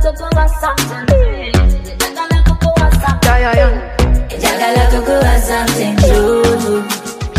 kukuwa something sweet. Njagala kukuwa something. Njagala kukuwa something good.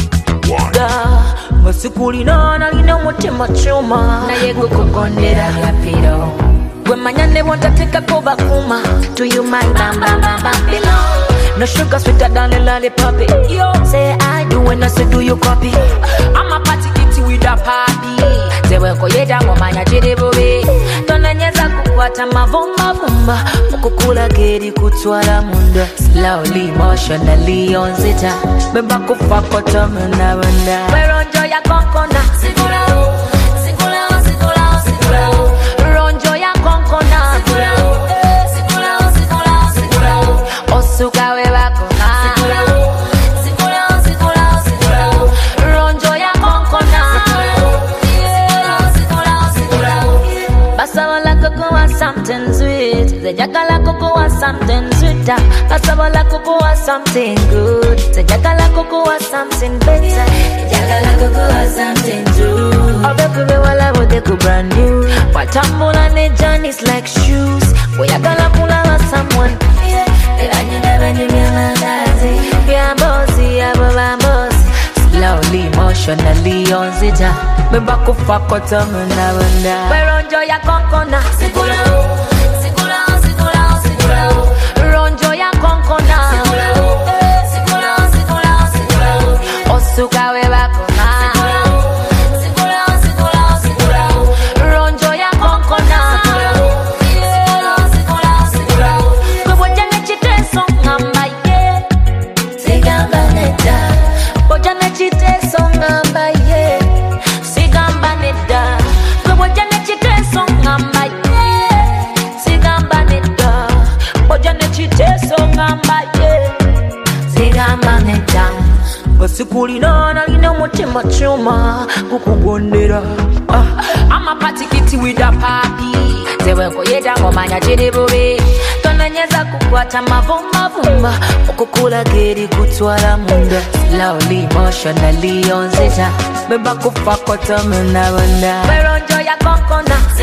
Masikulina nalina mutima chuma naye gukukondera yapiro. Gwe manyane wontateka koba kuma. Do you mind bam bam bam bam below? No sugar sweeter than a lollipop. Yo, say I do when I say do you copy? I'm a party kitty with a party. Zewe koyeda ngomanya chiribubi. Tonanyeza kukwata mavumba vumba. Mukukula geri kutwala munda. Slowly, emotionally on zita. Beba kufa kota muna munda. Weronjo ya konkona. Sikula o, sikula o, sikula o, sikula o. Ronjo ya konkona. Sikula o, sikula o, sikula o, sikula o. Osuka weba kona. Sikula o, sikula o, sikula o, sikula o. Ronjo ya konkona. Basabala kukuwa something sweet. Njagala kukuwa something sweeter. Basabala kukuwa something good. Njagala kukuwa something better. Njagala kukuwa something true. Obekube wala bodeku brand new. Watambula ne journeys like shoes. Oyagala kulawa someone. Slowly, emotionally on zita. Beba kufa kota muna munda. Weronjo ya konkona. Sikula o, sikula o, sikula o, sikula o. Ronjo ya konkona. Sikula o, sikula o, sikula o, sikula o. Osuka weba kona. Sikula o, sikula o, sikula o, sikula o. Ronjo ya konkona. Sikula o, sikula o, sikula o, sikula o. Kwebojane chiteso ngamba ye. Sigamba neta. Bojane chiteso ngamba ye. Sigamba neda. Kwebojane chiteso ngamba ye. Sigamba neda. Bojane chiteso ngamba ye. Sigamba neta. Basikulina nalina mutima chuma kukugondera. I'm a party kitty with a papi. Zewe koyeda ngomanya chiribubi. Tonanyeza kukwata mavumba vumba. Mukukula geri kutwala munda. Slowly, emotionally on zita. Beba kufa kota muna munda. Weronjo ya konkona.